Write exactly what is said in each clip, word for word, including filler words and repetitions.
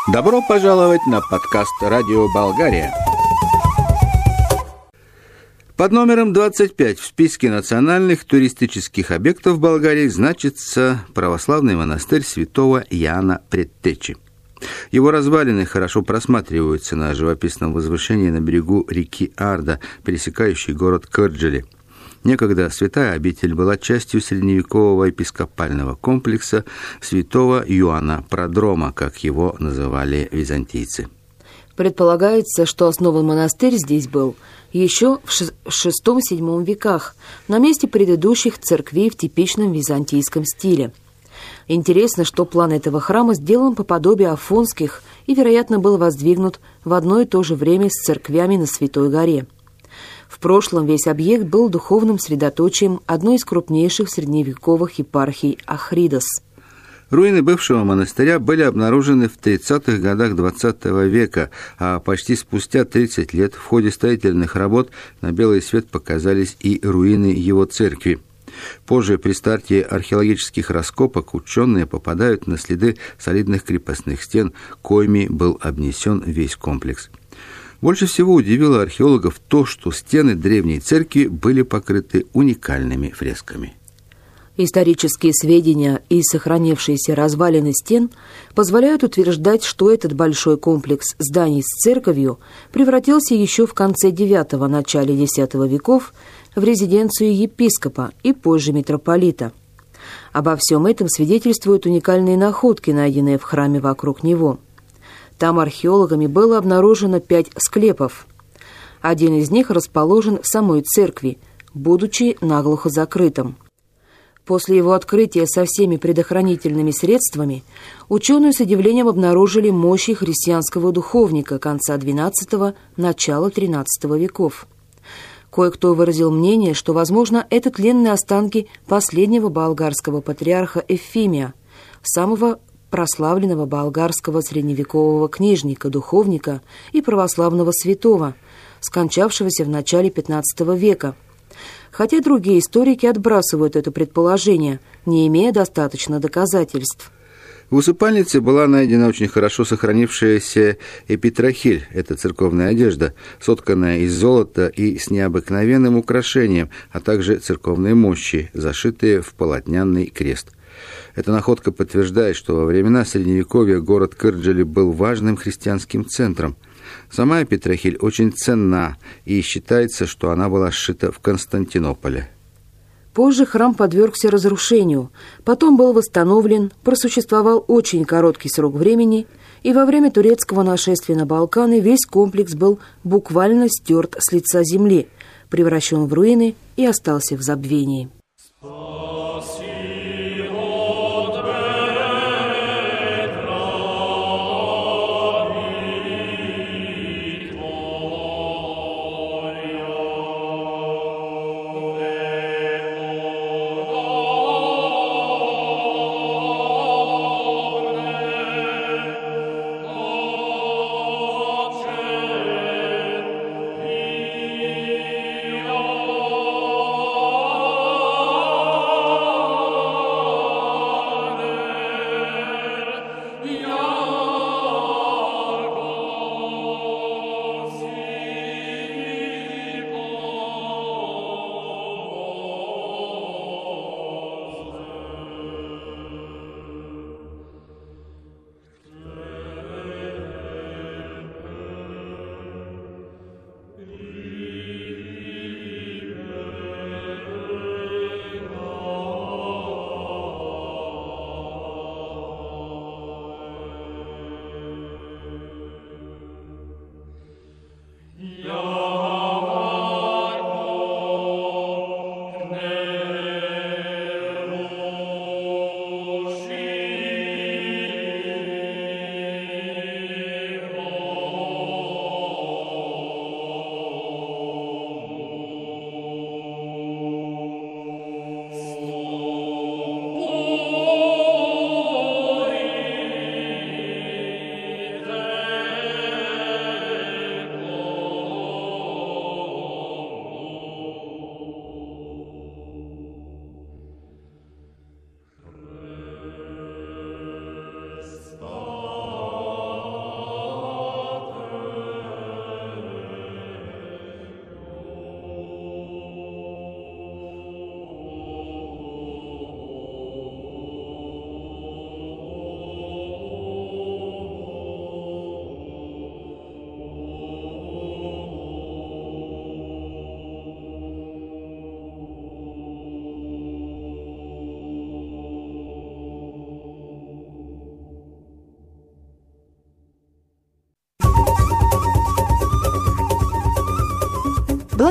Добро пожаловать на подкаст «Радио Болгария». Под номером двадцать пять в списке национальных туристических объектов Болгарии значится православный монастырь святого Иоанна Предтечи. Его развалины хорошо просматриваются на живописном возвышении на берегу реки Арда, пересекающей город Кърджали. Некогда святая обитель была частью средневекового епископального комплекса святого Иоанна Продрома, как его называли византийцы. Предполагается, что основан монастырь здесь был еще в шестом-седьмом веках, на месте предыдущих церквей в типичном византийском стиле. Интересно, что план этого храма сделан по подобию афонских и, вероятно, был воздвигнут в одно и то же время с церквями на Святой горе. В прошлом весь объект был духовным средоточием одной из крупнейших средневековых епархий Ахридос. Руины бывшего монастыря были обнаружены в тридцатых годах двадцатого века, а почти спустя тридцать лет в ходе строительных работ на белый свет показались и руины его церкви. Позже, при старте археологических раскопок, ученые попадают на следы солидных крепостных стен, коими был обнесен весь комплекс. Больше всего удивило археологов то, что стены древней церкви были покрыты уникальными фресками. Исторические сведения и сохранившиеся развалины стен позволяют утверждать, что этот большой комплекс зданий с церковью превратился еще в конце девятого – начале десятого веков в резиденцию епископа и позже митрополита. Обо всем этом свидетельствуют уникальные находки, найденные в храме вокруг него. Там археологами было обнаружено пять склепов. Один из них расположен в самой церкви, будучи наглухо закрытым. После его открытия со всеми предохранительными средствами ученые с удивлением обнаружили мощи христианского духовника конца двенадцатого – начала тринадцатого веков. Кое-кто выразил мнение, что, возможно, это тленные останки последнего болгарского патриарха Ефимия, самого прославленного болгарского средневекового книжника, духовника и православного святого, скончавшегося в начале пятнадцатого века. Хотя другие историки отбрасывают это предположение, не имея достаточно доказательств. В усыпальнице была найдена очень хорошо сохранившаяся эпитрахиль, это церковная одежда, сотканная из золота и с необыкновенным украшением, а также церковные мощи, зашитые в полотняный крест. Эта находка подтверждает, что во времена Средневековья город Кърджали был важным христианским центром. Сама эпитрахиль очень ценна, и считается, что она была сшита в Константинополе. Позже храм подвергся разрушению, потом был восстановлен, просуществовал очень короткий срок времени, и во время турецкого нашествия на Балканы весь комплекс был буквально стерт с лица земли, превращен в руины и остался в забвении.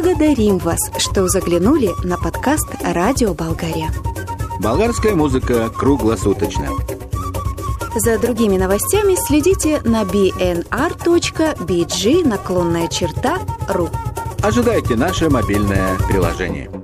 Благодарим вас, что заглянули на подкаст «Радио Болгария». Болгарская музыка круглосуточно. За другими новостями следите на би эн ар точка би джи наклонная черта ру. Ожидайте наше мобильное приложение.